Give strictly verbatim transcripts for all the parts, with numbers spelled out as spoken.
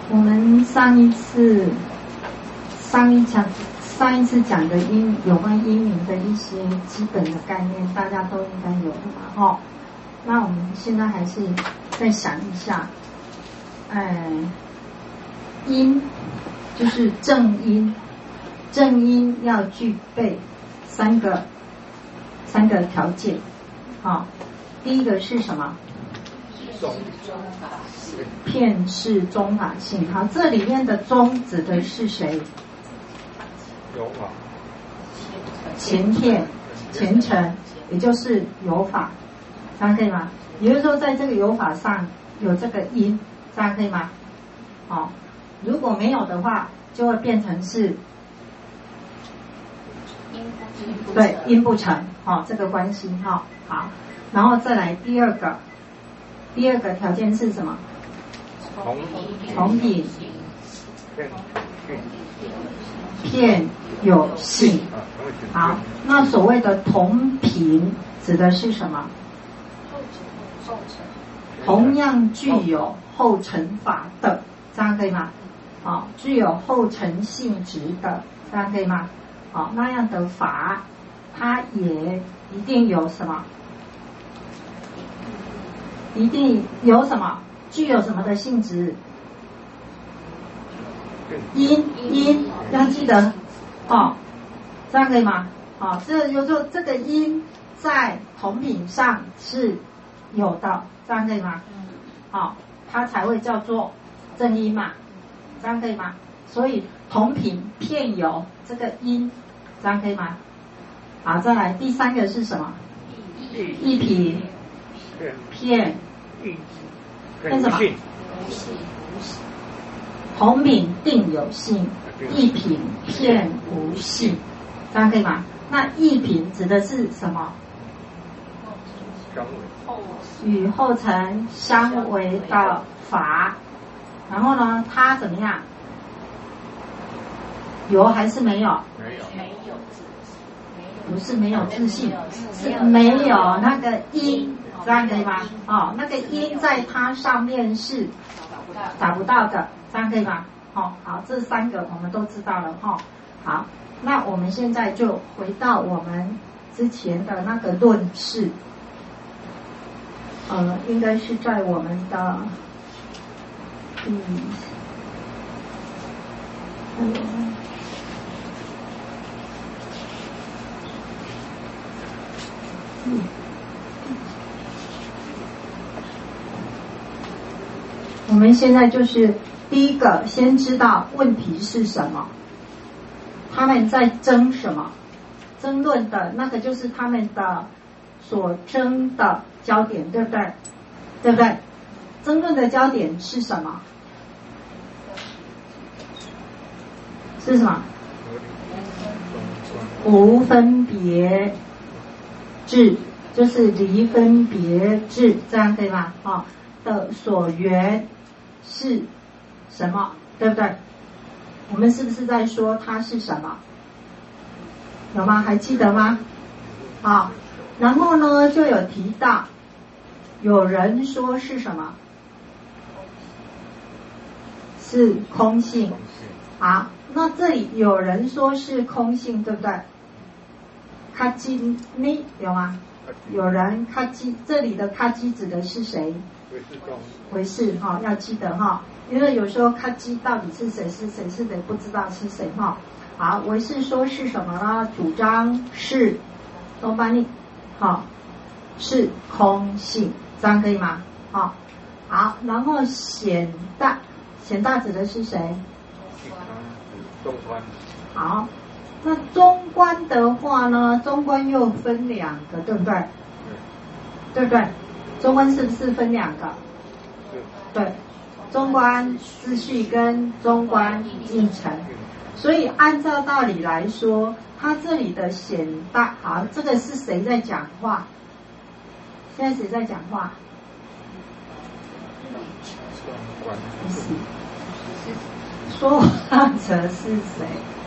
我们上一次上一讲上一次讲的音有关音名的一些基本的概念，大家都应该有的嘛，哦。那我们现在还是再想一下，哎，音就是正音，正音要具备三个三个条件，好、哦，第一个是什么？片式中法性。好，这里面的中指的是谁？ 有法。 前片、前程，也就是有法，这样可以吗？也就是说，在这个有法上有这个音，这样可以吗？好、哦，如果没有的话，就会变成是对音不成，好、哦，这个关系哈、哦、好，然后再来第二个，第二个条件是什么？同品片有性。好，那所谓的同品指的是什么？同样具有后乘法的，这样可以吗？好，具有后乘性质的，这样可以吗？好，那样的法，它也一定有什么？一定有什么？具有什么的性质？音音要记得哦，这样可以吗？好，这有时候这个音在同品上是有的，这样可以吗？好，它才会叫做正音嘛，这样可以吗？所以同品片有这个音，这样可以吗？好，再来第三个是什么？一品片片什么？同品定有性，一品片无性，这样可以吗？那一品指的是什么？与后乘相违的法，然后呢，它怎么样？有还是没有？ 没有， 没有， 不是没有自信，是没有那个音，这样可以吗？哦，那个音在它上面是找不到的，这样可以吗？哦，好，这三个我们都知道了哈、哦。好，那我们现在就回到我们之前的那个论式，呃，应该是在我们的嗯，嗯嗯，我们现在就是第一个，先知道问题是什么，他们在争什么，争论的那个就是他们的所争的焦点，对不对？对不对？争论的焦点是什么？是什么？无分别智，就是离分别智，这样可以吗？哦，的所缘是什么？对不对？我们是不是在说它是什么？有吗？还记得吗？好、哦，然后呢，就有提到，有人说是什么？是空性。好，那这里有人说是空性，对不对？卡基尼有吗？有人卡基，这里的卡基指的是谁？唯识哈、哦，要记得哈、哦，因为有时候卡基到底是谁是谁是谁不知道是谁哈、哦。好，唯识说是什么呢？主张是东班尼，好，是空性，这样可以吗？好、哦，好，然后显大，显大指的是谁？ 中观。 好，那中观的话呢，中观又分两个，对不对？对不对？中观是不是分两个？对，中观秩序跟中观应成。所以按照道理来说，他这里的显大，好，这个是谁在讲话？现在谁在讲话？不是，说话者是谁？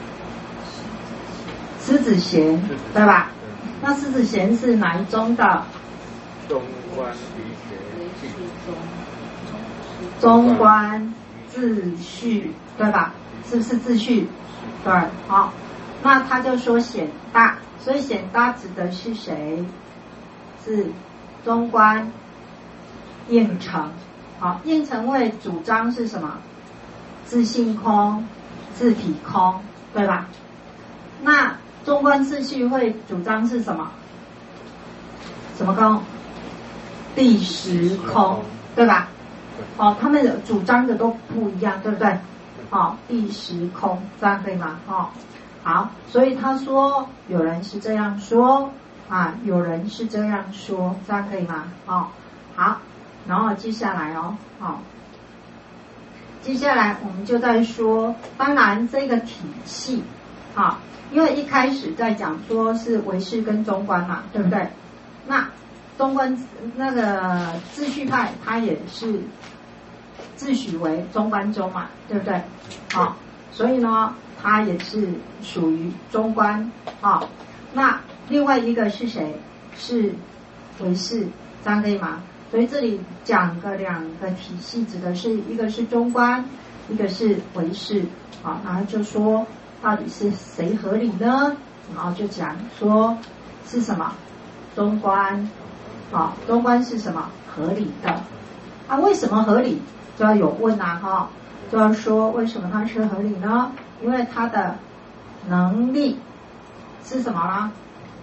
狮子贤，对吧？那狮子贤是哪一宗的？ 中观理学中观秩序，对吧？是不是秩序？对，好，那他就说显大，所以显大指的是谁？是中观应成。好，应成会主张是什么？自性空、自体空，对吧？那中观秩序会主张是什么？什么空？第十空，对吧？哦，他们主张的都不一样，对不对？哦，第十空，这样可以吗？哦，好，所以他说有人是这样说啊，有人是这样说，这样可以吗？哦，好，然后接下来哦，哦，接下来我们就在说，当然这个体系，啊，因为一开始在讲说是唯识跟中观嘛，对不对？那中观那个秩序派，它也是自诩为中观宗嘛，对不对？好，所以呢，它也是属于中观啊。那另外一个是谁？是唯识，这样可以吗？所以这里讲个两个体系，指的是一个是中观，一个是唯识啊。然后就说到底是谁合理呢？然后就讲说是什么中观。好，中观是什么？合理的。啊，为什么合理？就要有问啊，哈，就要说为什么它是合理呢？因为它的能力是什么呢？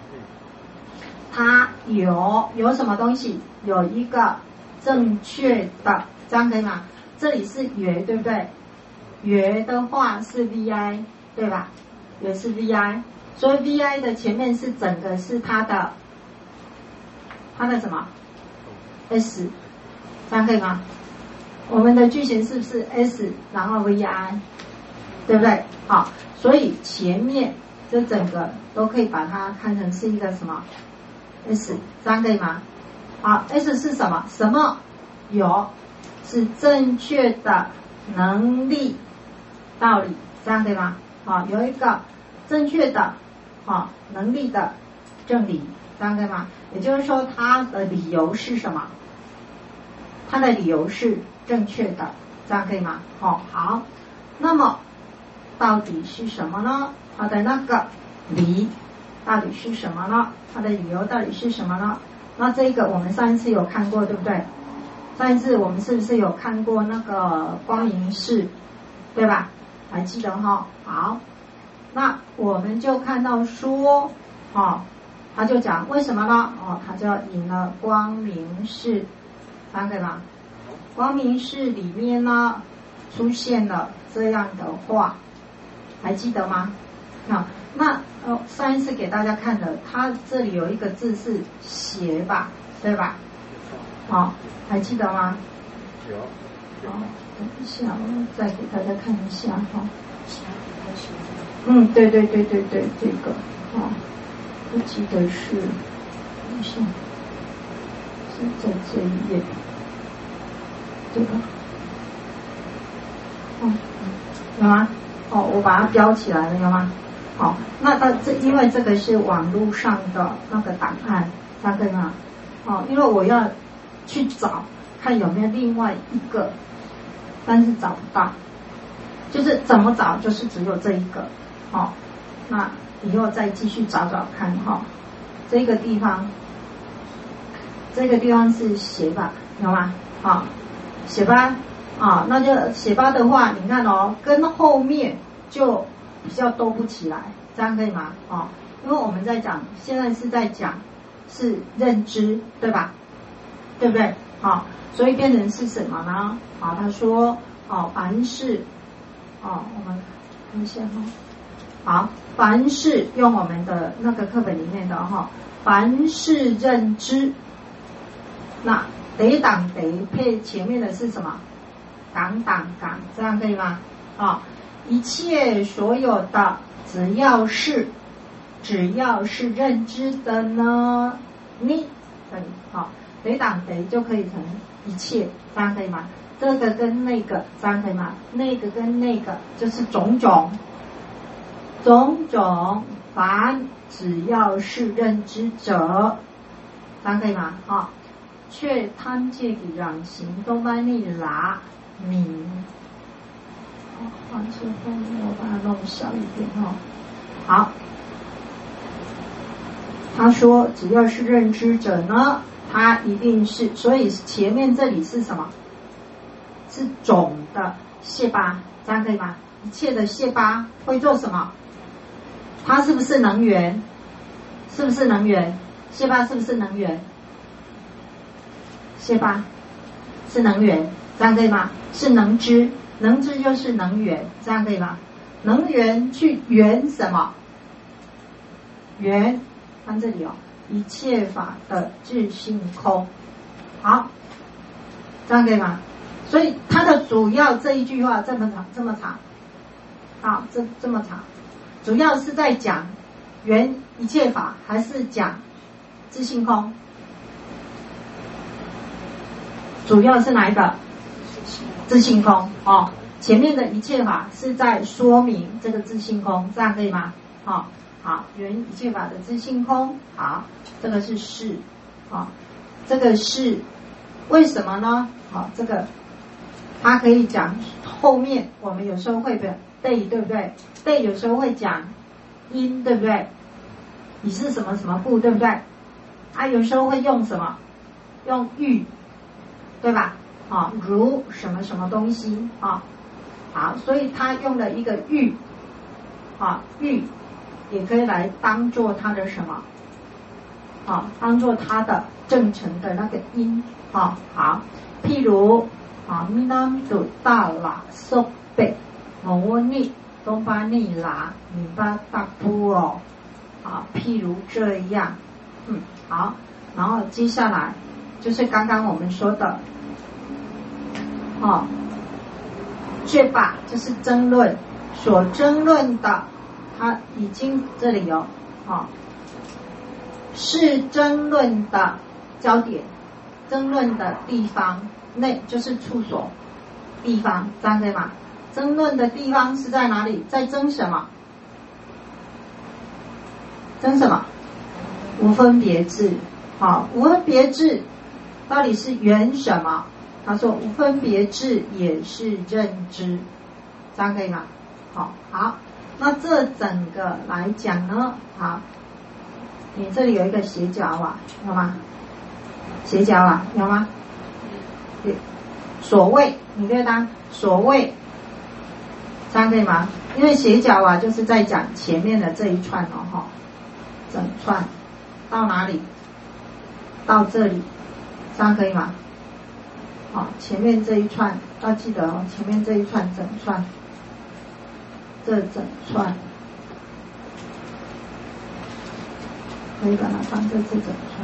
它有有什么东西？有一个正确的，这样可以吗？这里是圆，对不对？圆的话是 V I， 对吧？也是 V I， 所以 V I 的前面是整个是它的。它的什么 S， 这样可以吗？我们的句型是不是 S 然后 V I， 对不对？好，所以前面这整个都可以把它看成是一个什么 S， 这样可以吗？好 ，S 是什么？什么有是正确的能力道理，这样可以吗？好，有一个正确的好能力的正理，这样可以吗？也就是说，他的理由是什么？他的理由是正确的，这样可以吗？哦，好。那么到底是什么呢？他的那个理到底是什么呢？他的理由到底是什么呢？那这个我们上一次有看过，对不对？上一次我们是不是有看过那个光明寺，对吧？还记得哈？好，那我们就看到说，哦。他就讲为什么呢？哦，他就引了光明寺，看可以吗？光明寺里面呢出现了这样的话，还记得吗？好，那呃上一次给大家看的，它这里有一个字是邪吧，对吧？好、哦，还记得吗？ 有。 好、哦，等一下，我再给大家看一下哈。嗯，对对对对对，这个啊。哦我记得是，等一下，是在这一页，对吧？哦，有吗？哦，我把它标起来了，有吗？好，那它这因为这个是网络上的那个档案，大概吗？哦，因为我要去找看有没有另外一个，但是找不到，就是怎么找，就是只有这一个，哦，那。以后再继续找找看哈、哦，这个地方，这个地方是斜吧，有吗？啊、哦，斜吧，啊，那就斜吧的话，你看哦，跟后面就比较兜不起来，这样可以吗？哦，因为我们在讲，现在是在讲是认知，对吧？对不对？好、哦，所以变成是什么呢？好、哦，他说，哦，凡是，哦，我们看一下哈、哦。好，凡是用我们的那个课本里面的哈，凡是认知，那得党得配前面的是什么？党党党，这样可以吗？啊、哦，一切所有的只要是只要是认知的呢，你可以好，得党得就可以成一切，这样可以吗？这个跟那个，这样可以吗？那个跟那个就是种种。种种凡只要是认知者，这样可以吗？啊、哦，却贪借给让行东班利拉名， 切风，我把它弄小一点哦。好，他说只要是认知者呢，他一定是，所以前面这里是什么？是总的谢巴，这样可以吗？一切的谢巴会做什么？它是不是能源？是不是能源？谢巴是不是能源？谢巴是能源，这样可以吗？是能知，能知就是能源，这样可以吗？能源去圆什么？圆，看这里哦，一切法的自性空。好，这样可以吗？所以它的主要这一句话这么长，这么长，好，这这么长，主要是在讲圆一切法，还是讲自性空？主要是哪一个？自性空哦。前面的一切法是在说明这个自性空，这样可以吗？哦，好，圆一切法的自性空，好，这个是是，哦，这个是为什么呢？好，哦，这个它可以讲后面，我们有时候会背，对不对？对，有时候会讲因，对不对？你是什么什么故，对不对？啊，有时候会用什么？用欲，对吧？啊，如什么什么东西啊？好，所以他用了一个欲，啊，欲也可以来当做他的什么？啊，当做他的正成的那个因啊。好，譬如啊，米南度大拉苏北，摩尼东巴尼拉米巴大布哦。啊，譬如这样，嗯，好，然后接下来就是刚刚我们说的，哦，这把就是争论，所争论的，它已经这里有，哦，是争论的焦点，争论的地方，内就是处所地方，这样对吗？争论的地方是在哪里？在争什么？争什么？无分别智。好，无分别智到底是缘什么？他说无分别智也是认知，这样可以吗？好，好，那这整个来讲呢，好，你这里有一个斜角啊，有吗？斜角啊，有吗？对，所谓你可以当所谓，这样可以吗？因为斜角啊，就是在讲前面的这一串哦，哈。整串到哪里？到这里，这样可以吗？好，前面这一串要记得哦，前面这一串整串，这整串可以把它当这这整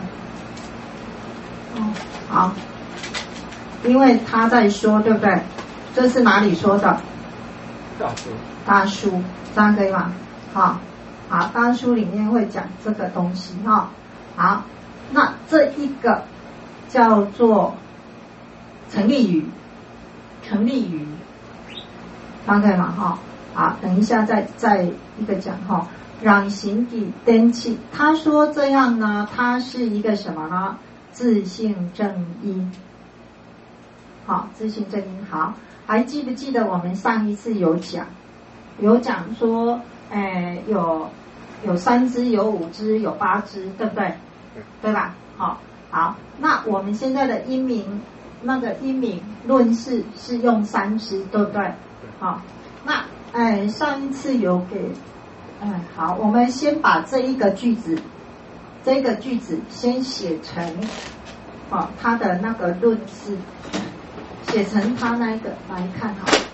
串。哦，好，因为他在说，对不对？这是哪里说的？ 大书。 大书，这样可以吗？好。好，大书里面会讲这个东西哈。好，那这一个叫做成立语，成立语，大概嘛哈。好，等一下再再一个讲哈。让行底登记，他说这样呢，它是一个什么呢？自性正因。好，自性正因。好，还记不记得我们上一次有讲，有讲说。哎，有有三支，有五支，有八支，对不对？对吧？好，好，那我们现在的因明，那个因明论释是用三支，对不对？好，那哎，上一次有给，哎，好，我们先把这一个句子，这个句子先写成，哦，它的那个论释，写成它那个来看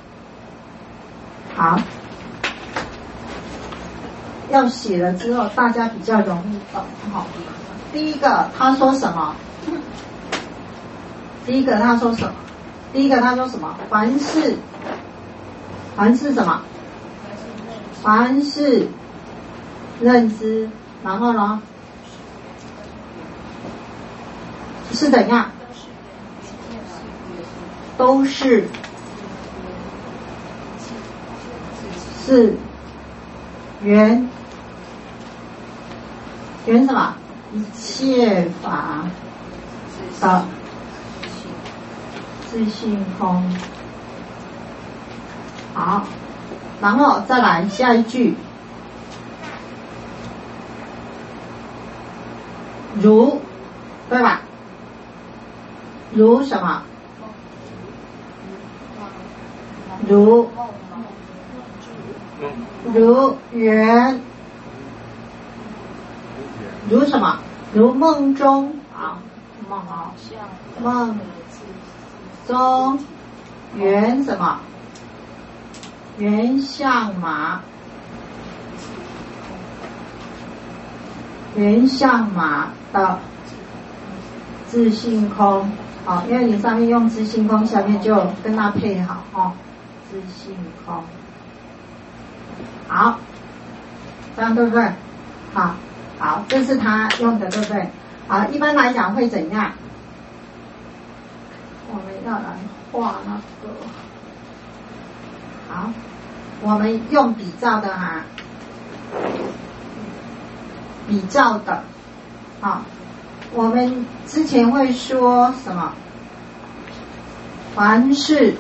好，好。要写了之后，大家比较容易懂哈。第一个他说什么？第一个他说什么？第一个他说什么？凡是，凡是什么？凡是认知，然后呢？是怎样？都是是缘。缘什么？一切法的自性空。好， 然后再来下一句，如，对吧？如什么？如如圆，如什么？如梦中啊，梦啊，梦中圆什么？圆相马，圆相马的自性空，好，因为你上面用自性空，下面就跟它配好哦，自性空。好，这样对不对？好，好，这是他用的，对不对？好，一般来讲会怎样？我们要来画那个，好，我们用比照的哈、啊，比照的，好，我们之前会说什么？凡是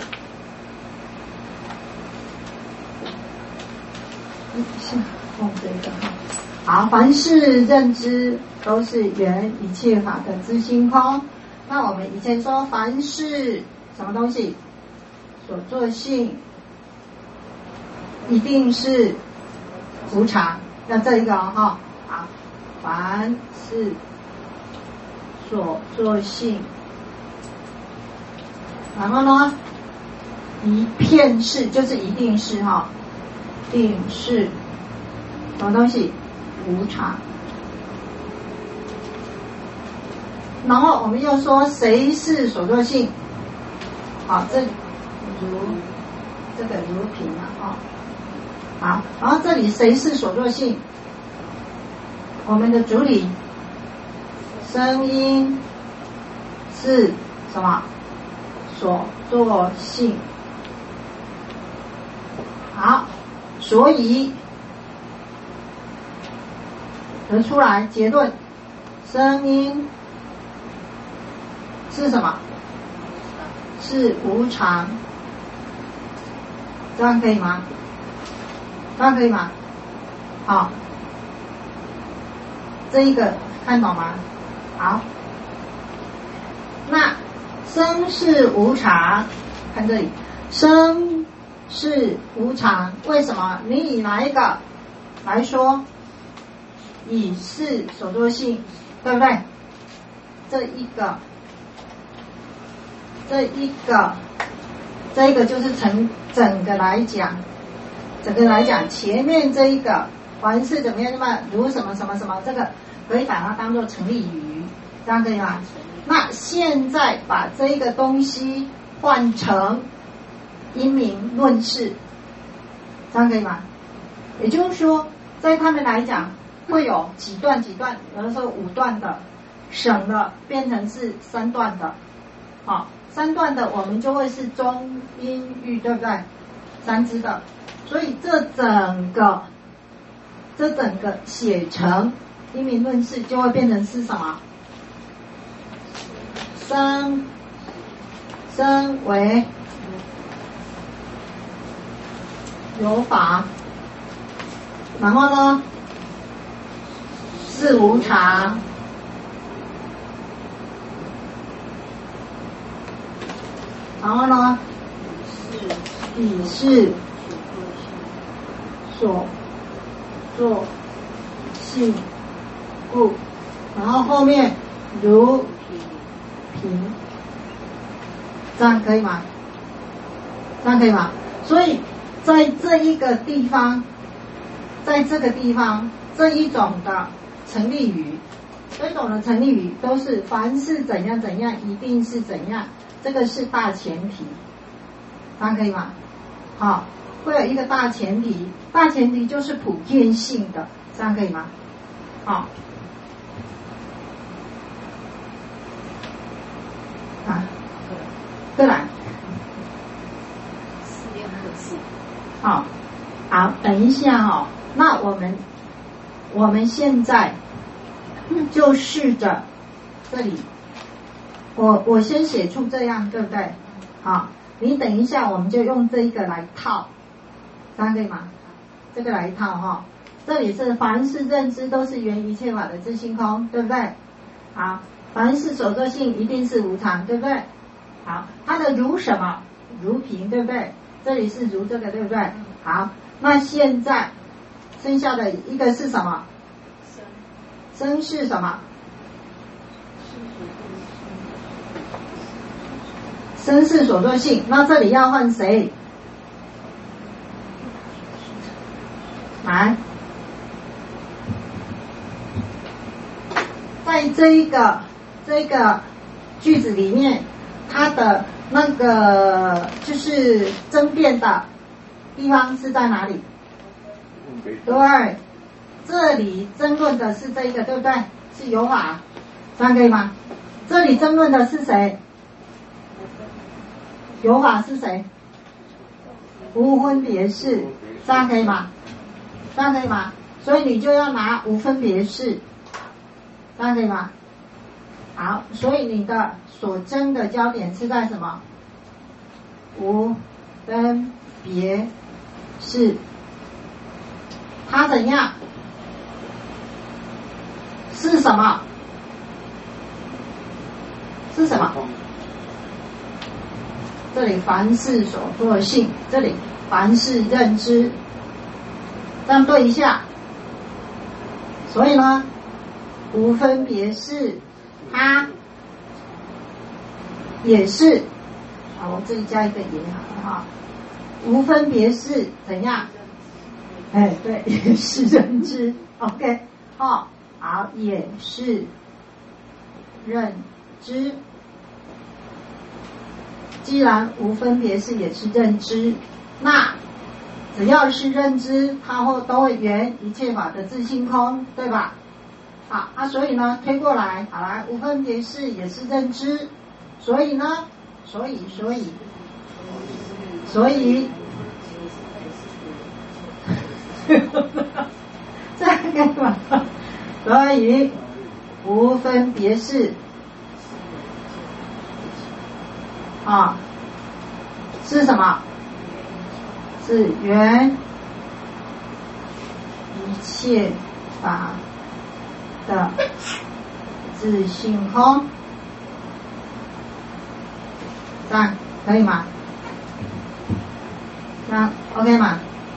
用这个哈，好，凡是认知都是缘一切法的自性空。那我们以前说，凡是什么东西所作性，一定是无常。那这一个哈、哦，好，凡是所作性，然后呢，一片是就是一定是哈、哦，定是什么东西？无常。然后我们又说谁是所作性？好，这如这个如平了哦。好，然后这里谁是所作性？我们的主理声音是什么？所作性。好，所以得出来结论，声音是什么？是无常。这样可以吗？这样可以吗？好，这一个看懂吗？好，那声是无常，看这里，声是无常，为什么？你以哪一个来说？以是所作性，对不对？这一个，这一个，这一个就是整整个来讲，整个来讲，前面这一个凡是怎么样那么如什么什么什么，这个可以把它当做成立语，这样可以吗？那现在把这一个东西换成因明论事，这样可以吗？也就是说，在他们来讲，会有几段几段，有的时候五段的，省了变成是三段的，好，三段的我们就会是中阴郁，对不对？三支的，所以这整个这整个写成因明论事就会变成是什么？生生为有法，然后呢是无常，然后呢以是所作性故，然后后面如平，这样可以吗？这样可以吗？所以在这一个地方，在这个地方这一种的成立语，这种的成立语都是凡是怎样怎样一定是怎样，这个是大前提，这样可以吗？好，会有一个大前提，大前提就是普遍性的，这样可以吗？好，啊，对了，好，好，等一下哦，那我们我们现在就试着这里，我我先写出这样，对不对？好，你等一下，我们就用这一个来套， 这样可以吗？这个来一套哈，这里是凡是认知都是缘一切法的自性空，对不对？好，凡是所作性一定是无常，对不对？好，它的如什么？如平，对不对？这里是如这个，对不对？好，那现在剩下的一个是什么？生是什么？生是所作性，那这里要换谁？来，在这一个这一个句子里面，它的那个就是争辩的地方是在哪里？对，这里争论的是这一个，对不对？是有法，这样可以吗？这里争论的是谁？有法是谁？无分别识，这样可以吗？这样可以吗？所以你就要拿无分别识，这样可以吗？好，所以你的所争的焦点是在什么？无分别识，它怎样？是什么？是什么？这里凡是所作性，这里凡是认知，这样对一下。所以呢，无分别识，它也是啊，我这里加一个也好了哈。无分别识怎样？哎，对，也是认知。OK， 哦，好，也是认知。既然无分别识也是认知，那只要是认知，它会都会圆一切法的自性空，对吧？好啊，所以呢，推过来，好来，无分别识也是认知，所以呢，所以所以所以，这个嘛，所以无分别识。啊，是什么？是圆一切法的自性空，这样可以吗？这样 OK 吗？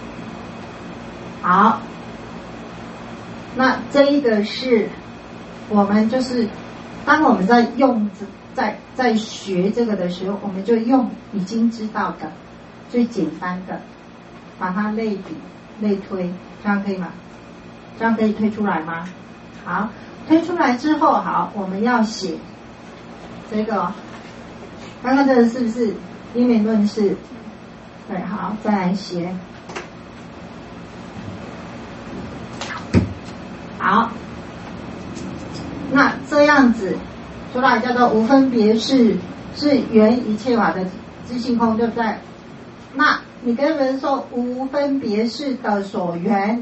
好，那这一个是我们就是当我们在用在在学这个的时候，我们就用已经知道的最简单的把它类比类推，这样可以吗？这样可以推出来吗？好，推出来之后，好，我们要写这个刚刚这个是不是因缘论释？对，好，再来写。好，那这样子出来叫做无分别识，是圆一切法的自性空，对不对？那你跟人说无分别识的所缘，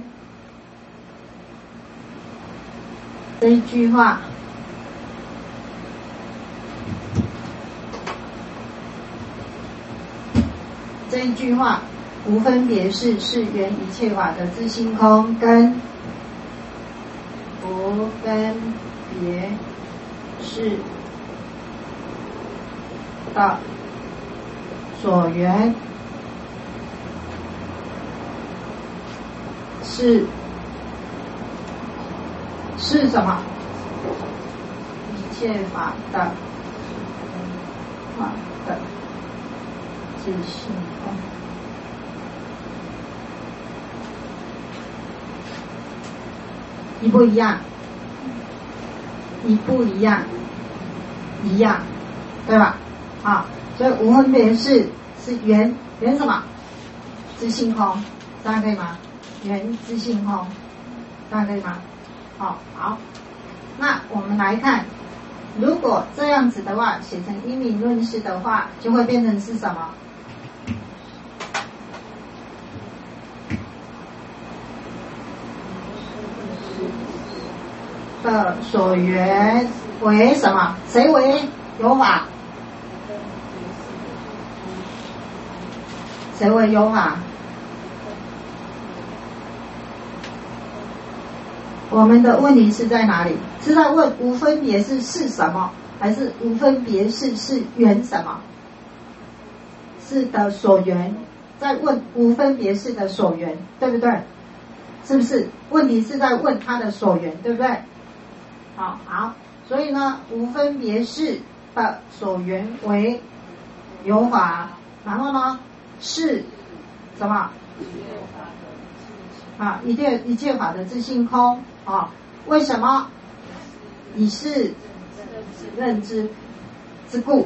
这一句话这一句话无分别识是圆一切法的自性空，跟无分别识的所缘是是什么？一切法的法的自性空。一不一样？一不一样？一样，对吧？啊，所以无分别识是圆圆什么？自性空，这样可以吗？圆自性空，这样可以吗？好，好，那我们来看，如果这样子的话，写成因明论释的话，就会变成是什么？的所缘为什么？谁为有法？谁为有法？ 我们的问题是在哪里？是在问无分别是是什么，还是无分别是是缘什么？是的所缘，在问无分别是的所缘，对不对？是不是？问题是在问它的所缘，对不对？好，好，所以呢，无分别是的所缘为有法，然后呢是什么？啊，一切一切法的自性空啊？为什么？以是认知之故。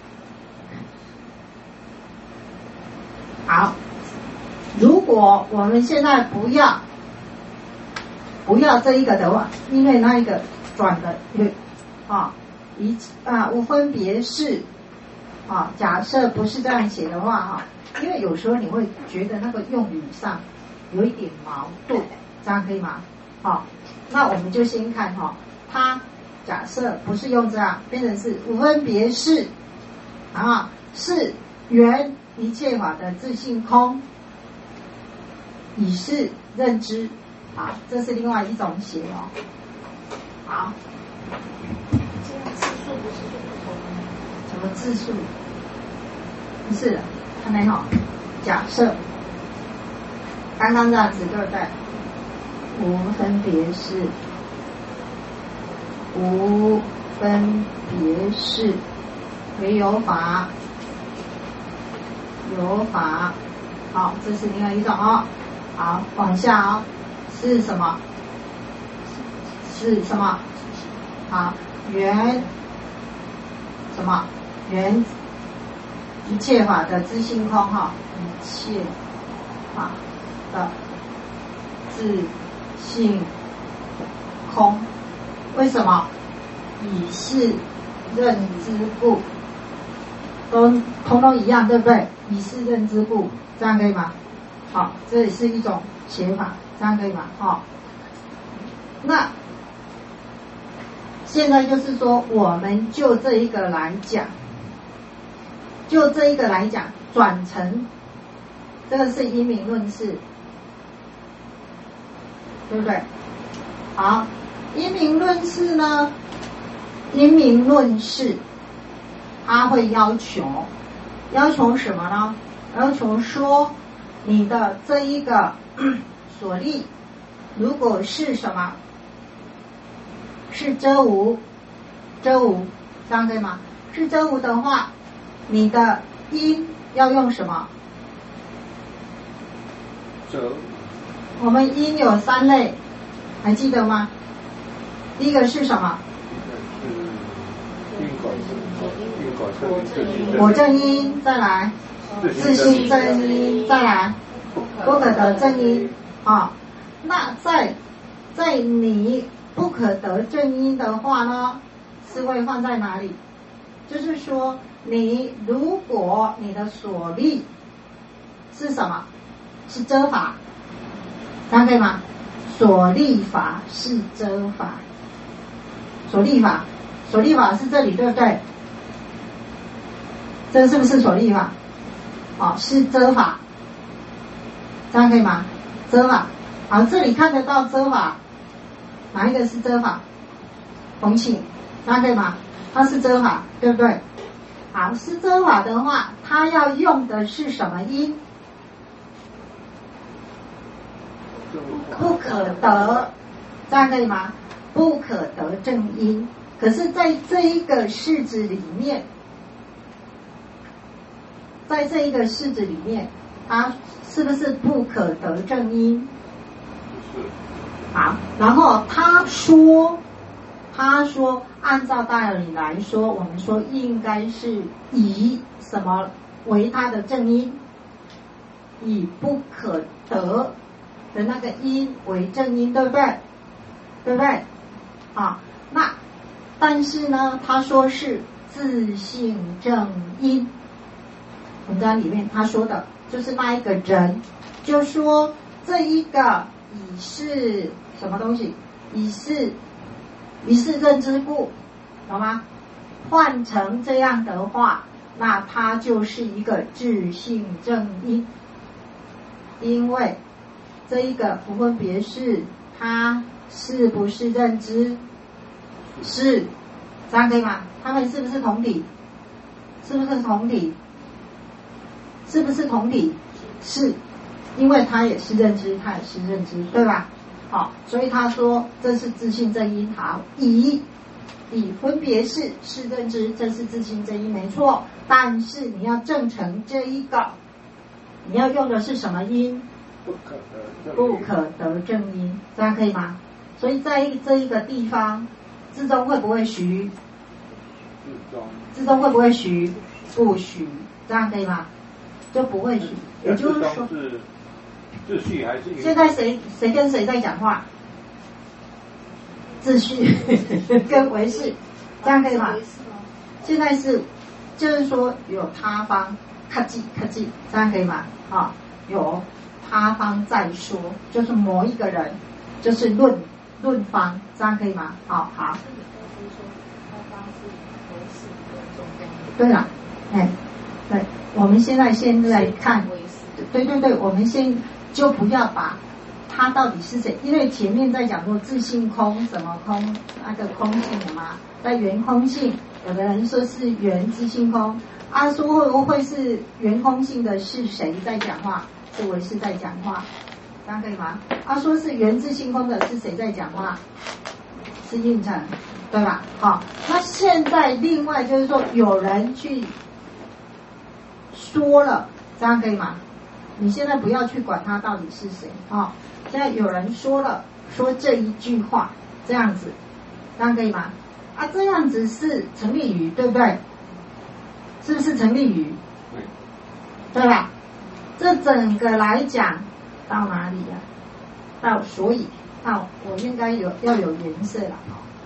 好，如果我们现在不要不要这一个的话，因为那一个转的啊一啊无分别是啊，假设不是这样写的话哈，因为有时候你会觉得那个用语上有一点矛盾，这样可以吗？好，那我们就先看哈，它假设不是用这样，变成是无分别是啊，是缘一切法的自性空，以是认知，好，这是另外一种写哦。好， 这样字数不是就不同吗？ 什么字数？不是的，看没有？假设刚刚这样子对不对？无分别是，无分别是为有法，有法，好，这是另外一种哦。好，往下哦，是什么？是什么？好，缘什么？缘一切法的自性空哈，一切法的自性空。为什么？以是认知故，都通通一样，对不对？以是认知故，这样可以吗？好，这也是一种写法，这样可以吗？好，那现在就是说，我们就这一个来讲，就这一个来讲，转成这个是因明论释，对不对？好，因明论释呢，因明论释，它会要求，要求什么呢？要求说，你的这一个所立，如果是什么？是遮无，遮无，这样对吗？是遮无的话，你的因要用什么？ 遮。 我们因有三类，还记得吗？第一个是什么？ 因果因果证因。 果证因，再来自性正因，再来不可得正因啊。那在在你不可得正因的话呢，是会放在哪里？就是说，你如果你的所立是什么？是遮法，这样对吗？所立法是遮法，所立法，所立法是这里，对不对？这是不是所立法？哦，是遮法，这样可以吗？遮法，好，这里看得到遮法。哪一个是遮法？红气，那对吗？它是遮法，对不对？好，是遮法的话，它要用的是什么因？不可得，这样可以吗？不可得正因。可是，在这一个式子里面，在这一个式子里面，它是不是不可得正因？ 是。 好，然后他说，他说，按照道理来说，我们说应该是以什么为他的正因？以不可得的那个因为正因，对不对？对不对？啊，那但是呢，他说是自性正因。文章里面他说的就是那一个人，就说这一个以是什么东西？以是以是认知故，懂吗？换成这样的话，那它就是一个自性正因，因为这一个不分别是他是不是认知？是，这样可以吗？他们是不是同体？是不是同体？是不是同体？是，因为他也是认知，他也是认知，对吧？好，所以他说这是自性正因。好，以以分别是是认知，这是自性正因，没错。但是你要证成这一个，你要用的是什么因？ 不可得不可得正因，这样可以吗？所以在这一个地方，自宗会不会徐？ 自宗， 自宗会不会徐？不徐，这样可以吗？就不会徐，也就是说， 是秩序还是？ 现在谁谁跟谁在讲话？秩序跟唯识，这样可以吗？现在是，就是说有他方，科技科技，这样可以吗？啊，有他方在说，就是某一个人，就是论论方，这样可以吗？好好。对了，哎，对，我们现在先来看，对对对，我们先就不要把他到底是谁，因为前面在讲说自性空，什么空，那个空性的嘛，在圆空性，有的人说是圆自性空，啊，说会不会是圆空性的是谁在讲话？是唯识在讲话，这样可以吗？啊，说是圆自性空的是谁在讲话？是应成，对吧？好，那现在另外就是说，有人去说了，这样可以吗？你现在不要去管他到底是谁啊、哦！现在有人说了，说这一句话，这样子，这样可以吗？啊，这样子是成立语，对不对？是不是成立语？对，对吧？这整个来讲到哪里呀、啊？到所以到我应该有要有颜色了。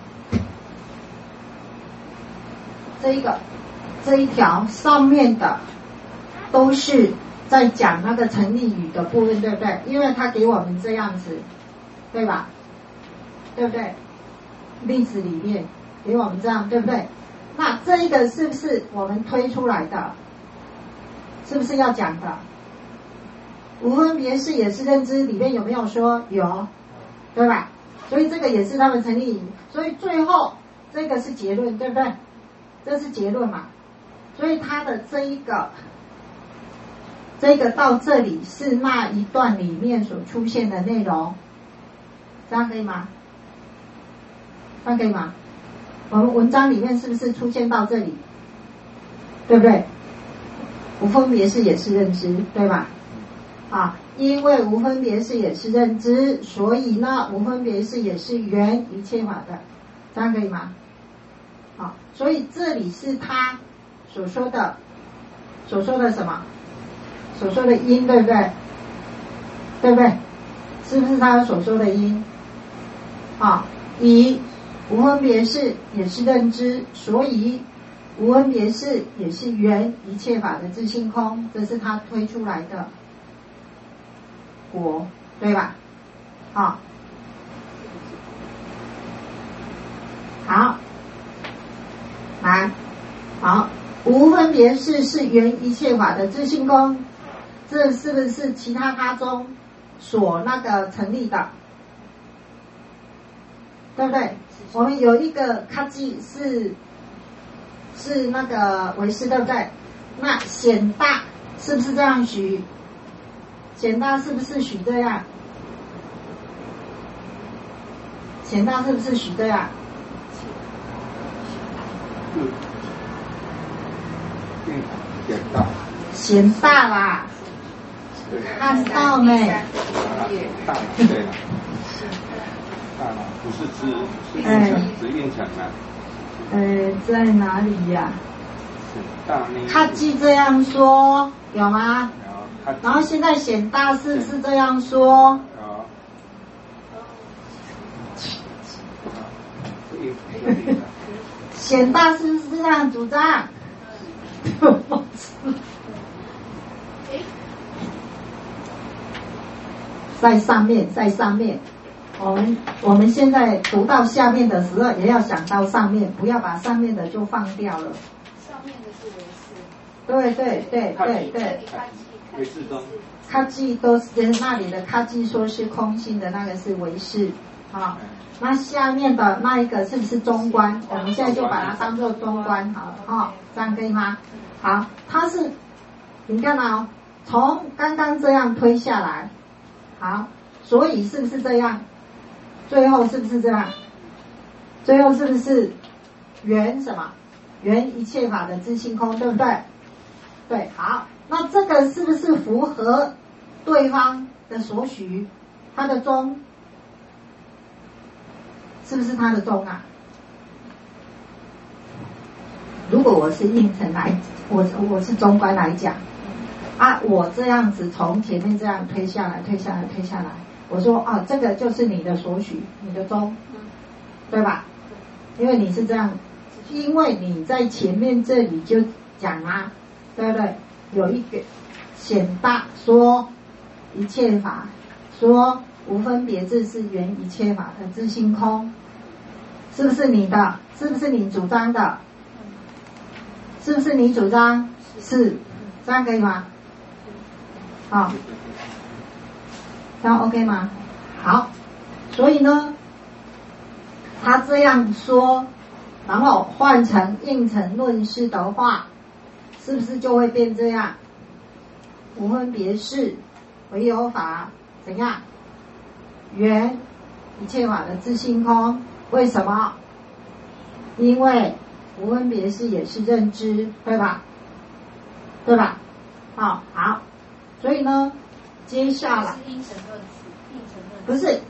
这一个这一条上面的都是在讲那个成立语的部分，对不对？因为他给我们这样子，对吧？对不对？例子里面给我们这样，对不对？那这一个是不是我们推出来的？是不是要讲的？无分别是也是认知里面有没有说有？对吧？所以这个也是他们成立语，所以最后这个是结论，对不对？这是结论嘛？所以他的这一个这个到这里是那一段里面所出现的内容，这样可以吗？这样可以吗？我们文章里面是不是出现到这里？对不对？无分别是也是认知，对吧？啊，因为无分别是也是认知，所以呢，无分别是也是圆一切法的，这样可以吗？好，所以这里是他所说的，所说的什么？所说的因，对不对？对不对？是不是他所说的因？啊，以无分别是也是认知，所以无分别是也是圆一切法的自性空，这是他推出来的果，对吧？好，好，来，好，无分别是是圆一切法的自性空，这是不是其他他中所那个成立的？对不对？我们有一个卡基是是那个唯识，对不对？那显大是不是这样许？显大是不是许这样？显大是不是许这样？ 嗯，嗯，显大。 显大啦，看到没？ 大脑对了，大脑不是指是应成，指应成啊。 呃，在哪里呀、 大内。 卡基这样说有吗？ 有。 然后现在显大是不是这样说？ 有。 显大是不是这样主张？在上面，在上面，我们我们现在读到下面的时候，也要想到上面，不要把上面的就放掉了。 上面的是唯识。 对对对对对。 唯识中， 卡基都是那里的卡基说是空性的那个是唯识啊。那下面的那一个是不是中观？我们现在就把它当做中观好了哦，这样可以吗？好，它是你看啊、哦，从刚刚这样推下来，好，所以是不是这样？最后是不是这样？最后是不是圆什么？圆一切法的自性空，对不对？对，好，那这个是不是符合对方的所许？他的中是不是他的中啊？如果我是应成来，我我是中观来讲啊，我这样子从前面这样推下来，推下来，推下来，我说啊，这个就是你的所许，你的中，对吧？因为你是这样，因为你在前面这里就讲啊，对不对？有一个显大说一切法，说无分别智是缘一切法的自性空，是不是你的？是不是你主张的？是不是你主张？是，这样可以吗？好，这样 OK 吗？好，所以呢，他这样说，然后换成应成论释的话，是不是就会变这样？无分别识，唯有法，怎样？缘一切法的自性空。为什么？因为无分别识也是认知，对吧？对吧？好，好，所以呢，接下来不是，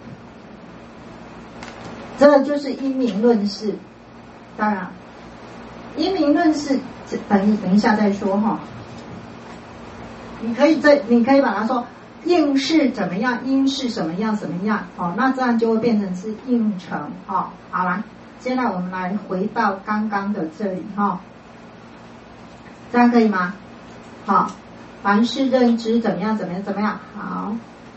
这就是因明论释。当然，因明论释等等一下再说哈。你可以这，你可以把它说应是怎么样，因是什么样什么样哦，那这样就会变成是应成哦。好了，现在我们来回到刚刚的这里哈、哦，这样可以吗？好、哦，凡是认知怎么样怎么样怎么样，好，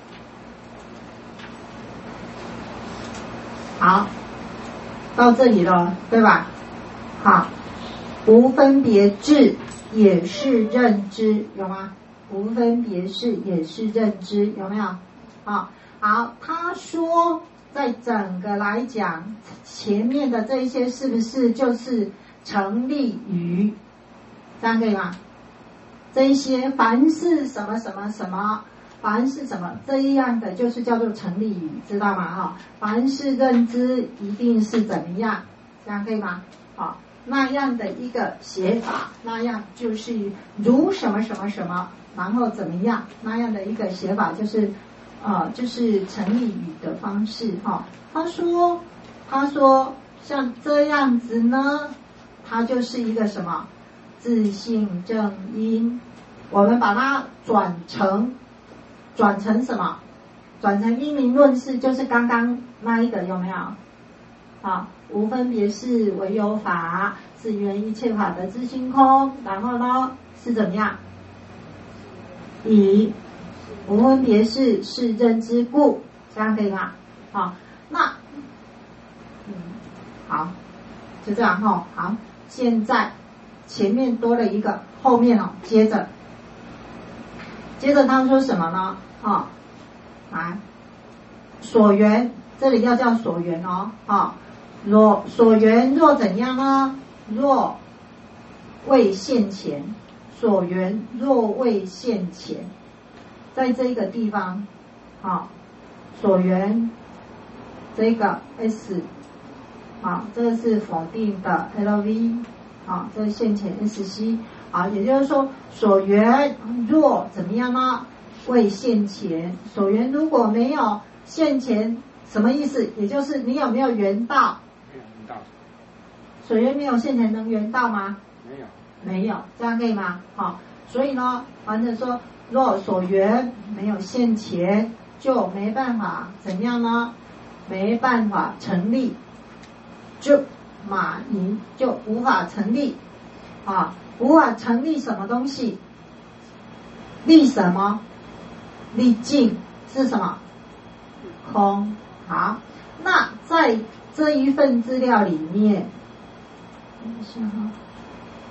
好，到这里了，对吧？好，无分别智也是认知，有吗？无分别识也是认知，有没有？好，好，他说在整个来讲，前面的这些是不是就是成立于，这样可以吗？这一些凡是什么什么什么，凡是什么这样的，就是叫做成立于，知道吗？哈，凡是认知一定是怎么样，这样可以吗？好，那样的一个写法，那样就是如什么什么什么。然后怎么样？那样的一个写法就是，呃，就是成立语的方式哈、哦。他说，他说像这样子呢，它就是一个什么自性正因。我们把它转成，转成什么？转成因明论释，就是刚刚那一个有没有？好，无分别识唯有法，是缘一切法的自性空。然后呢，是怎么样？以无分别识是认知故，这样可以吗？好，那嗯，好，就这样哈、哦。好，现在前面多了一个，后面哦，接着，接着他说什么呢？哦，来，所缘，这里要叫所缘哦，哦，若所缘若怎样呢？若未现前。所缘若未现前，在这个地方，好，所缘这个 S， 好，这个是否定的 L V， 好，这是现前 S C， 好，也就是说，所缘若怎么样呢？未现前，所缘如果没有现前，什么意思？也就是你有没有缘到？ 没有缘到。 所缘没有现前能缘到吗？ 没有。 没有，这样可以吗？好，所以呢，反正说，若所缘没有现前，就没办法怎样呢？没办法成立，就马尼就无法成立，啊，无法成立什么东西？立什么？立静是什么？空。好，那在这一份资料里面，等一下哈。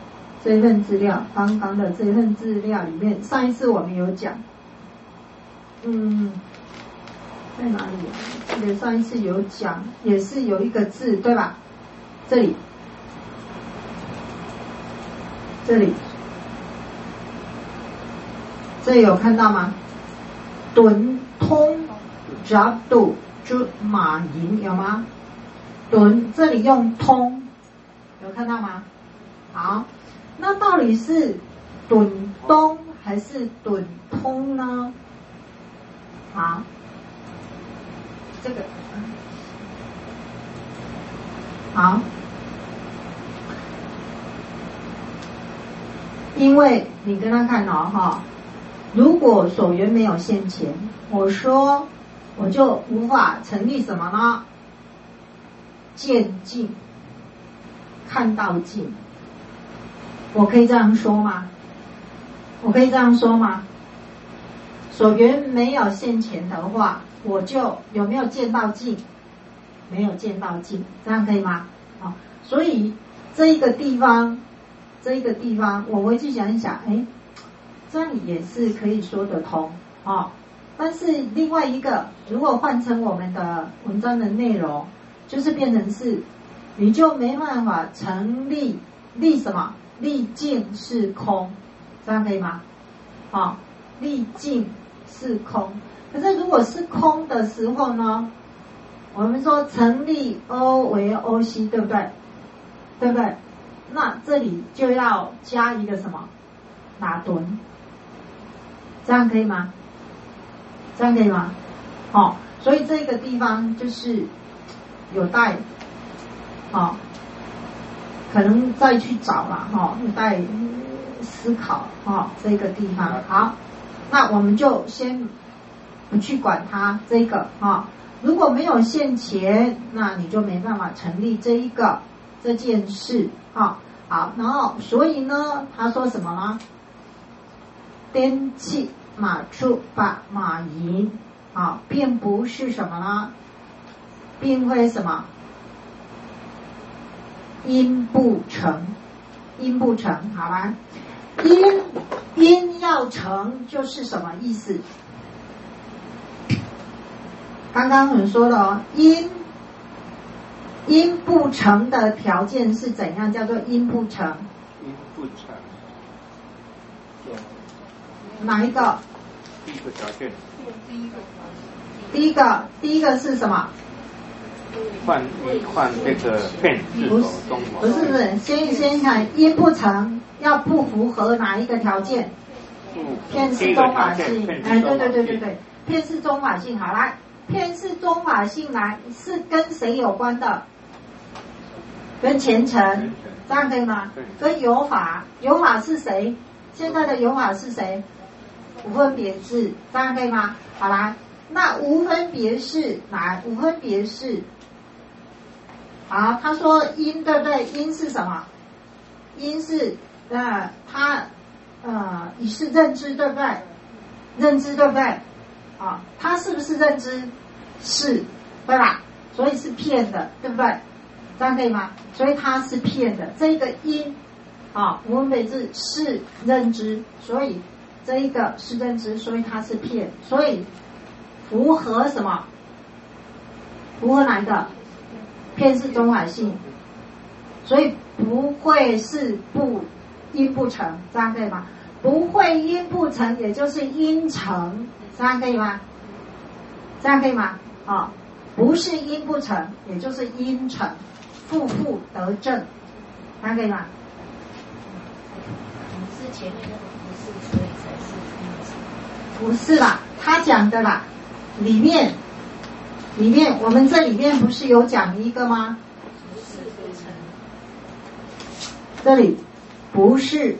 这份资料，刚刚的这份资料里面，上一次我们有讲，嗯，在哪里啊？这个上一次有讲，也是有一个字，对吧？这里，这里，这里有看到吗？敦通扎度就马银有吗？敦这里用通，有看到吗？好。那到底是趸东还是趸通呢？好，这个好，因为你跟他看哦哈，如果所缘没有现前，我说我就无法成立什么呢？见境，看到境。我可以这样说吗？我可以这样说吗？所缘没有现前的话，我就有没有见到境？没有见到境，这样可以吗？好，所以这一个地方，这一个地方，我回去想一想，哎，这样也是可以说得通哦。但是另外一个，如果换成我们的文章的内容，就是变成是，你就没办法成立立什么？立境是空，这样可以吗？好、哦，立境是空。可是如果是空的时候呢，我们说成立 O 为 O C， 对不对？对不对？那这里就要加一个什么？拿敦，这样可以吗？这样可以吗？哦，所以这个地方就是有待，哦。可能再去找了哈，有待思考哈这个地方。好，那我们就先不去管它这个哈。如果没有现前，那你就没办法成立这一个这件事啊。好，然后所以呢，他说什么呢？颠气马出把马赢啊，并不是什么呢？并会什么？因不成，因不成，好吧？因因要成就是什么意思？刚刚我们说了哦，因因不成的条件是怎样？叫做因不成。 因不成。 哪一个？ 第一个条件。 第一个，第一个是什么？ 换换这个片是否中华？ 不是不是，先先看因不成要不符合哪一个条件？片是中法性，哎，对对对对对，片是中法性。好来，片是中法性来是跟谁有关的？跟前程，这样可以吗？跟有法，有法是谁？现在的有法是谁？无分别智，这样可以吗？好来，那无分别智来，无分别智。好，他说因对不对？因是什么？因是呃，他呃，以是认知对不对？认知对不对？啊，他是不是认知？是，对吧？所以是骗的，对不对？这样可以吗？所以他是骗的。这个因啊，无分别智是认知，所以这一个是认知，所以他是骗，所以符合什么？符合哪一个？骗是中法性，所以不会是不因不成，这样可以吗？不会因不成，也就是因成，这样可以吗？这样可以吗？啊、哦，不是因不成，也就是因成，负负得正，这样可以吗？ 是前面那个不是，所以才是因成。 不是啦，他讲的啦，里面。里面我们这里面不是有讲一个吗？ 不是不成。 这里不是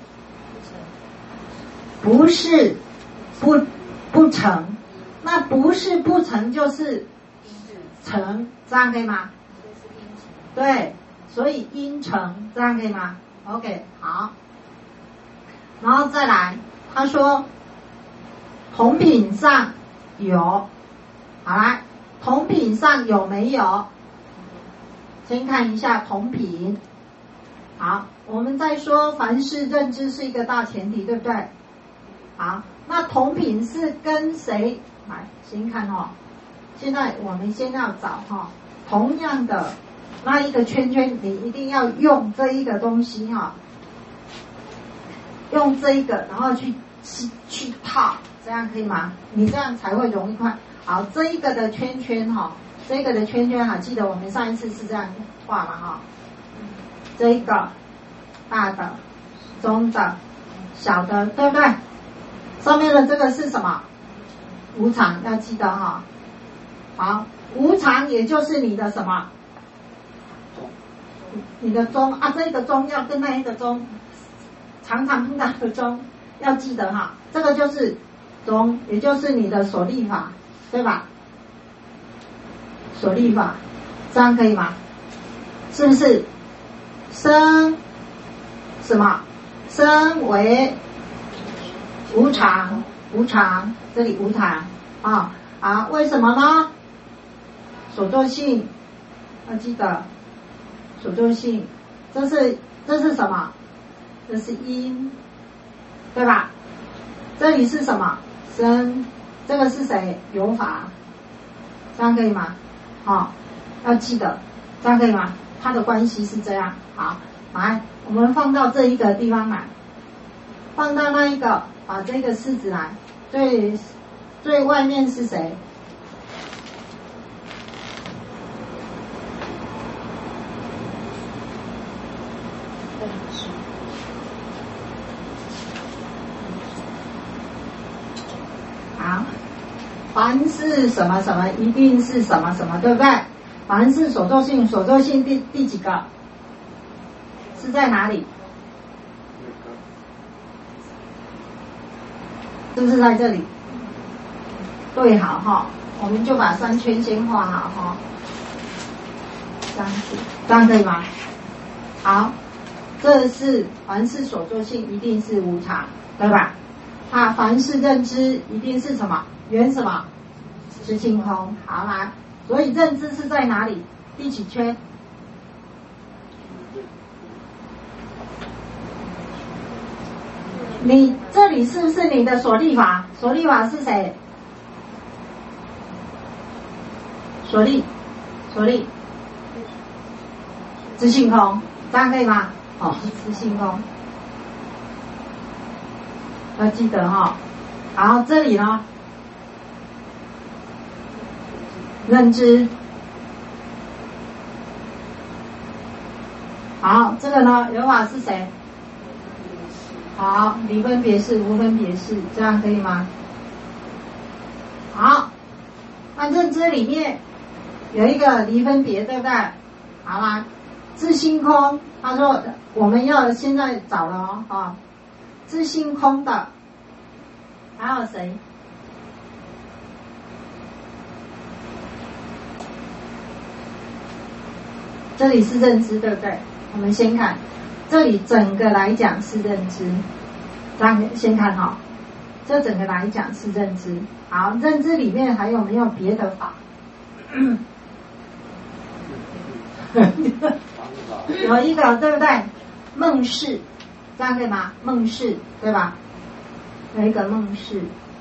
不是不不成，那不是不成就是成，这样可以吗？对，所以因成，这样可以吗 ？OK， 好。然后再来，他说同品上有，好来。同品上有没有？先看一下同品， 好，我们在说凡是认知是一个大前提，对不对？好，那同品是跟谁？来，先看哦。现在我们先要找哈、哦，同样的那一个圈圈，你一定要用这一个东西哈、哦，用这一个，然后去去去套，这样可以吗？你这样才会容易快。好，这一个的圈圈哈、哦，这一个的圈圈哈，记得我们上一次是这样画嘛哈、哦，这一个大的、中的、小的，对不对？上面的这个是什么？无常，要记得哈、哦。好，无常也就是你的什么？你的中啊，这个中要跟那一个中常常碰到的中，要记得哈，这个就是中，也就是你的所立法，对吧？所立法，这样可以吗？是不是？生什么？生为无常，无常，这里无常啊啊，为什么呢？所作性，要记得所作性，这是这是什么？这是因，对吧？这里是什么？生，这个是谁？有法，这样可以吗？好、哦，要记得，这样可以吗？它的关系是这样。好，来，我们放到这一个地方来，放到那一个，把这个式子来，最最外面是谁？好，凡是什么什么，一定是什么什么，对不对？凡是所作性，所作性第第几个？是在哪里？是不是在这里？对，好哈，我们就把三圈先画好哈，这样子，这样可以吗？好，这是凡是所作性一定是无常，对吧？啊，凡是认知一定是什么？缘什么？是性空。好来，所以认知是在哪里？第几圈？你这里是不是你的所立法？所立法是谁？所立，所立，知性空，这样可以吗？哦，知性空，要记得哈、哦。然后这里呢，认知，好，这个呢，有法是谁？好，离分别是无分别是，这样可以吗？好，那认知里面有一个离分别，对不对？好啦，自性空，他说我们要现在找了哦，啊，自性空的还有谁？这里是认知，对不对？我们先看。这里整个来讲是认知，这样先看哈、哦，这整个来讲是认知。好，认知里面还有没有别的法？有一个，对不对？梦识，这样可以吗？梦识，对吧？有一个梦识，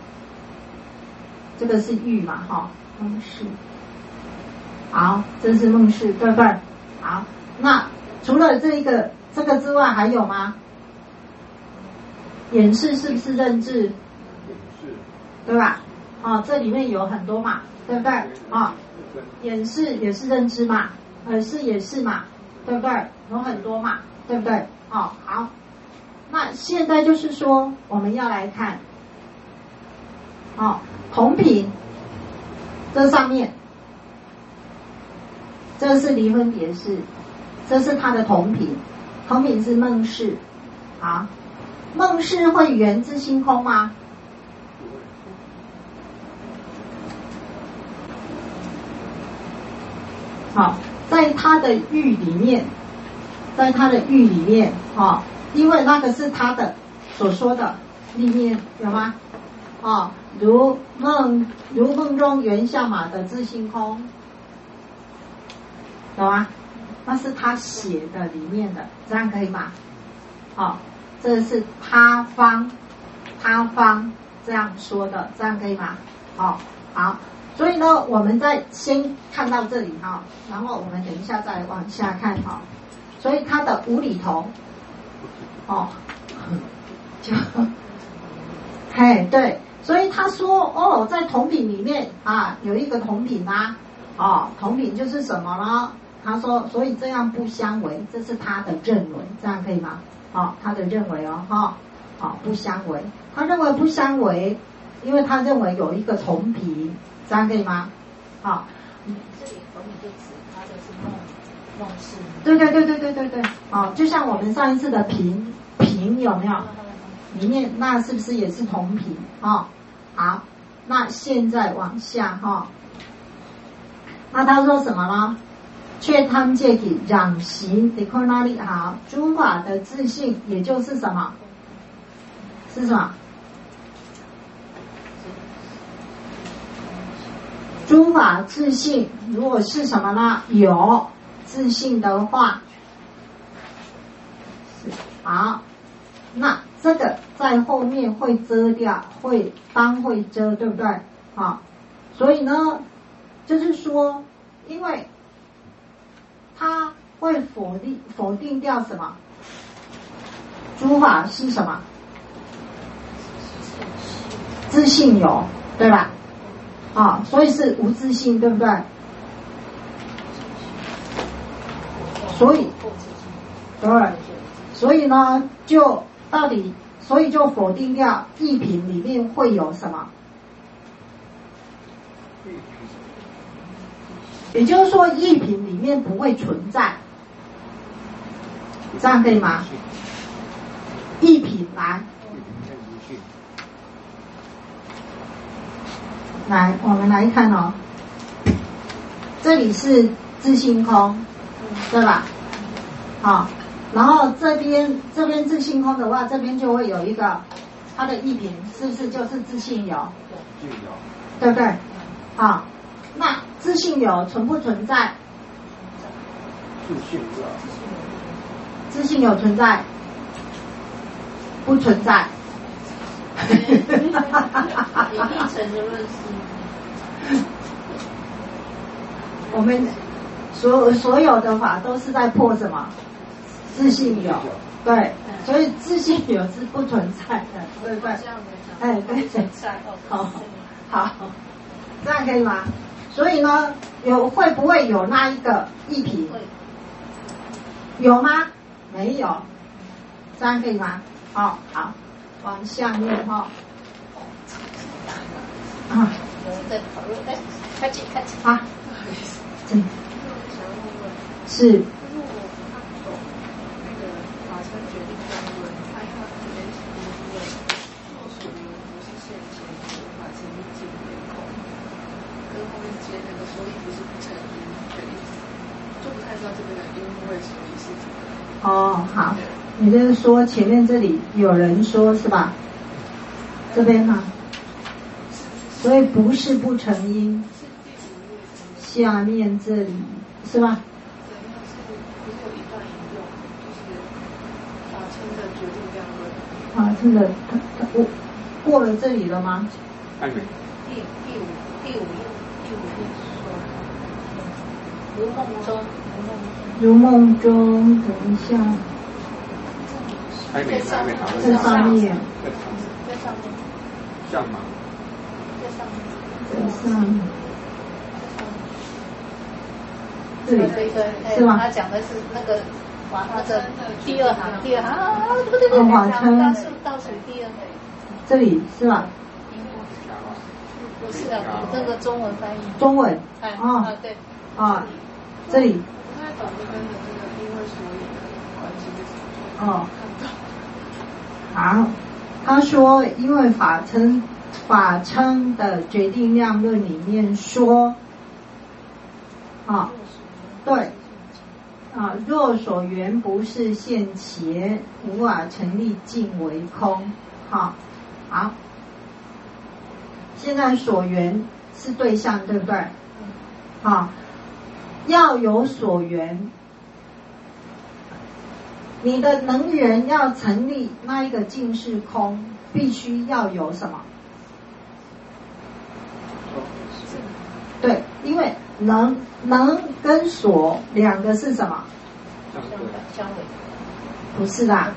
这个是欲嘛，哈、哦，梦识。好，这是梦识，对不对？好，那除了这一个。这个之外还有吗？眼识是不是认知？是，对吧？哦，这里面有很多嘛，对不对？哦，眼识也是认知嘛，耳识也是嘛，对不对？有很多嘛，对不对？哦，好，那现在就是说我们要来看，哦，同品，这上面，这是离分别识，这是它的同品。同品是梦识，好，梦识会缘自性空吗？好，在他的欲里面，在他的欲里面，哦，因为那个是他的所说的里面有吗？哦，如梦如梦中缘相马的自性空，有吗？ 那是他写的里面的，这样可以吗？好，这是他方，他方这样说的，这样可以吗？好，好，所以呢，我们再先看到这里哈，然后我们等一下再往下看哈。所以它的无厘头，哦，就，嘿，对，所以他说哦，在同品里面啊有一个同品啊，哦，同品就是什么呢？他说，所以这样不相违，这是他的认为，这样可以吗？哦，他的认为哦，哈、哦，好、哦，不相违，他认为不相违，因为他认为有一个同品，这样可以吗？好、哦， 这里同品就指他的是梦梦事。 对对对对对对对，哦，就像我们上一次的品品有没有？里面那是不是也是同品？哦，好，那现在往下哈、哦，那他说什么呢？却贪借给染行的看哪里好？诸法的自性，也就是什么？是什么？诸法自性，如果是什么呢？有自性的话，好，那这个在后面会遮掉，会当会遮，对不对？好，所以呢，就是说，因为他会否定否定掉什么？诸法是什么？自性有，对吧？啊，所以是无自性，对不对？所以，对，所以呢，就到底，所以就否定掉异品里面会有什么？也就是说，异品里面不会存在，这样可以吗？异品来，来，我们来看哦，这里是自性空，对吧？好，然后这边这边自性空的话，这边就会有一个它的异品，是不是就是自性有？对不对？好，那自性有存不存在？ 自性有， 自性有存在？不存在。 也一层的论述。 我们所所有的法都是在破什么？自性有，对，所以自性有是不存在的，对不对？哎，对，好，好，这样可以吗？所以呢，有会不会有那一个异品？有吗？没有，这样可以吗？哦，好，往下面哈、哦，啊， 在讨论，哎，开启，开启啊，嗯，是。哦，好，你就是说前面这里有人说是吧？这边呢？所以不是不成因，下面这里是吧？法称的，我过了这里了吗？ 还没。 第第五第五页第五页说，如梦中， 如梦中，等一下。 还没，还没，还没。 在上面。 在上面。 像吗？ 在上面。 在上面。这里对对， 是吧？ 他讲的是那个哇，那个第二行，第二行啊，对对对， 法称倒数倒数第二个。 这里是吧？ 不是啊，这个中文翻译。 中文。 哎啊对。 啊，这里。 不太懂这边的这个因为所以的关系是什么？ 哦。好，他说，因为法称法称的决定量论里面说，啊，对，啊，若所缘不是现前，无法成立尽为空。好，好，现在所缘是对象，对不对？好，要有所缘你的能源要成立那一个净是空，必须要有什么？对，因为能能跟所两个是什么？ 相违。 不是啦。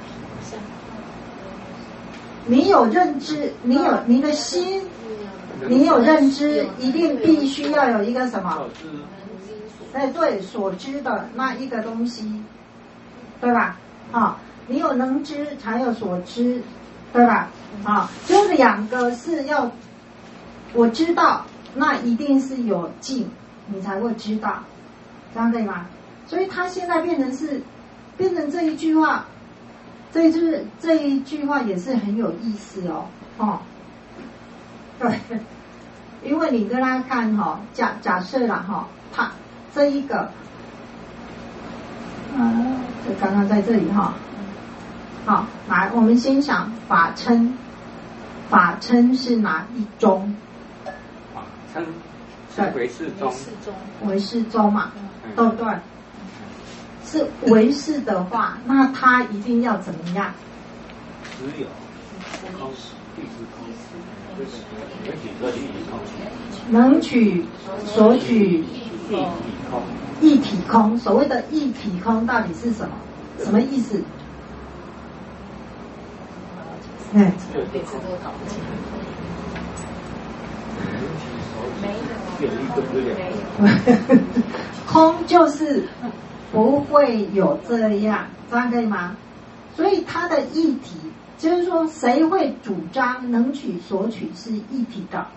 你有认知，你有你的心，你有认知，一定必须要有一个什么？哎，对，所知的那一个东西，对吧？啊，你有能知才有所知，对吧？啊，就两个是要我知道，那一定是有境，你才会知道，这样可以吗？所以他现在变成是变成这一句话。这就是这一句话也是很有意思哦，哦，对，因为你跟他看哈、哦，假假设了哈、哦，他这一个，呃，就刚刚在这里哈、哦，好，来，我们先想法称，法称是哪一宗？ 法称是唯识宗， 唯识宗嘛，对不对？是唯识的话，那他一定要怎么样？ 只有空，地是空， 能取所取一体空。 一体空，所谓的一体空到底是什么？什么意思？嗯， 每次都搞不清楚。 有一个不了。 空就是不会有这样，这样可以吗？所以它的一体，就是说谁会主张能取所取是一体的？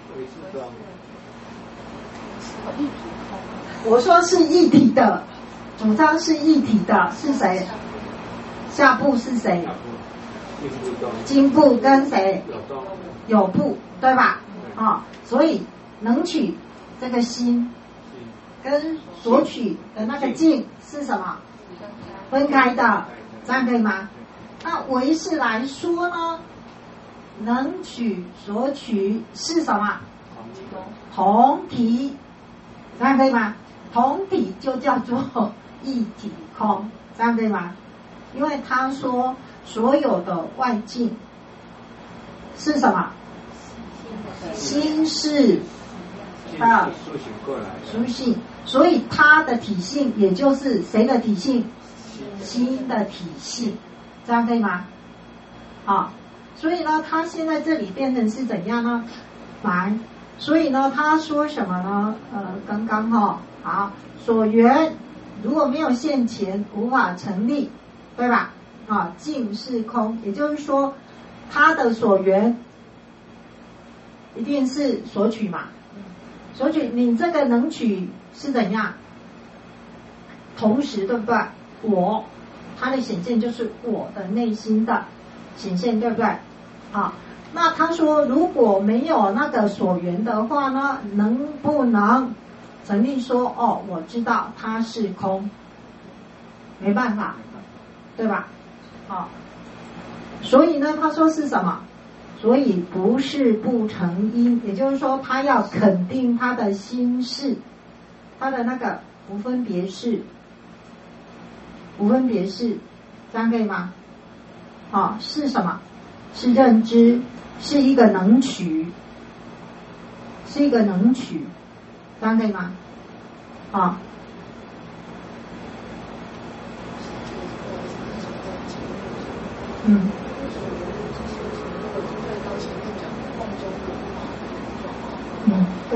我说是一体的，主张是一体的是谁？下部是谁？经部跟谁？有部，对吧？啊、哦，所以能取这个心跟所取的那个境是什么？分开的，这样可以吗？那唯识来说呢，能取所取是什么？同体，这样可以吗？同体就叫做一体空，这样可以吗？因为他说所有的外境是什么？心是啊，苏性，所以它的体性也就是谁的体性？心的体性，这样可以吗？好，所以呢，他现在这里变成是怎样呢？来，所以呢，他说什么呢？呃，刚刚哈、哦，好，所缘如果没有现前，无法成立，对吧？啊，境是空，也就是说，他的所缘一定是所取嘛。所取，你这个能取是怎样？同时，对不对？我，它的显现就是我的内心的显现，对不对？啊，那他说如果没有那个所缘的话呢，能不能成立说哦，我知道它是空？没办法，对吧？啊，所以呢，他说是什么？所以不是不成因，也就是说，他要肯定他的心事，他的那个无分别事，无分别事，这样可以吗？啊，是什么？是认知，是一个能取，是一个能取，这样可以吗？啊。嗯。嗯，对。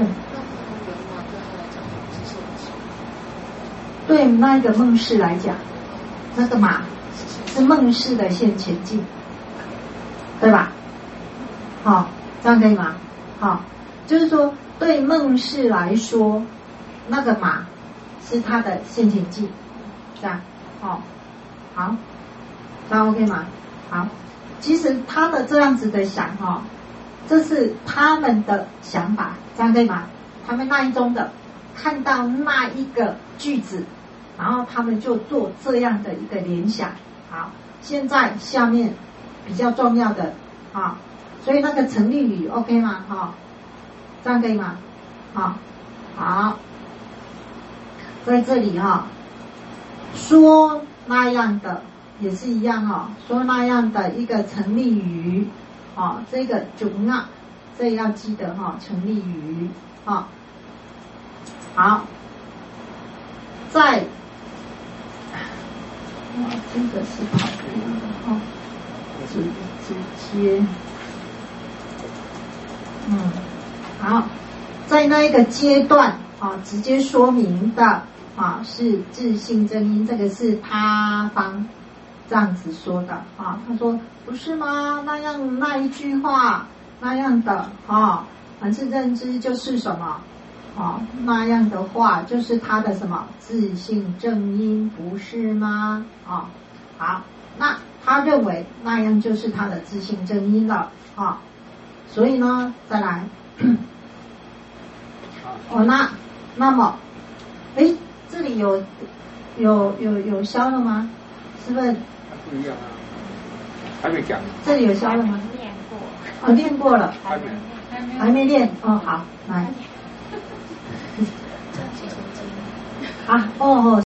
对那个梦世来讲，那个马是梦世的现前境，对吧？好，这样可以吗？好，就是说对梦世来说，那个马是他的现前境，这样，好，好，这样 OK 吗？好，其实他的这样子的想哈。这是他们的想法，这样可以吗？他们那一宗的看到那一个句子，然后他们就做这样的一个联想。好，现在下面比较重要的啊，所以那个成立语 OK 吗？哈、哦，这样可以吗？好，好，在这里哈、哦、说那样的也是一样哦，说那样的一个成立于，哦，这个准啊，这要记得哈、哦，成立于啊、哦，好，在，哇，这个是跑步的哦，直直接，嗯，好，在那一个阶段啊，直接说明的啊是自性正因，这个是他方这样子说的啊。他说不是吗？那样那一句话那样的啊，凡是认知就是什么啊？那样的话就是他的什么自性正因，不是吗？啊，好，那他认为那样就是他的自性正因了啊。所以呢，再来，哦，那那么，哎，这里有有有有消了吗？是不是？ 不一样啊，还没讲。 这里有消了吗？ 练过。 哦，练过了。 还没。 还没练哦，好，来。啊，哦哦。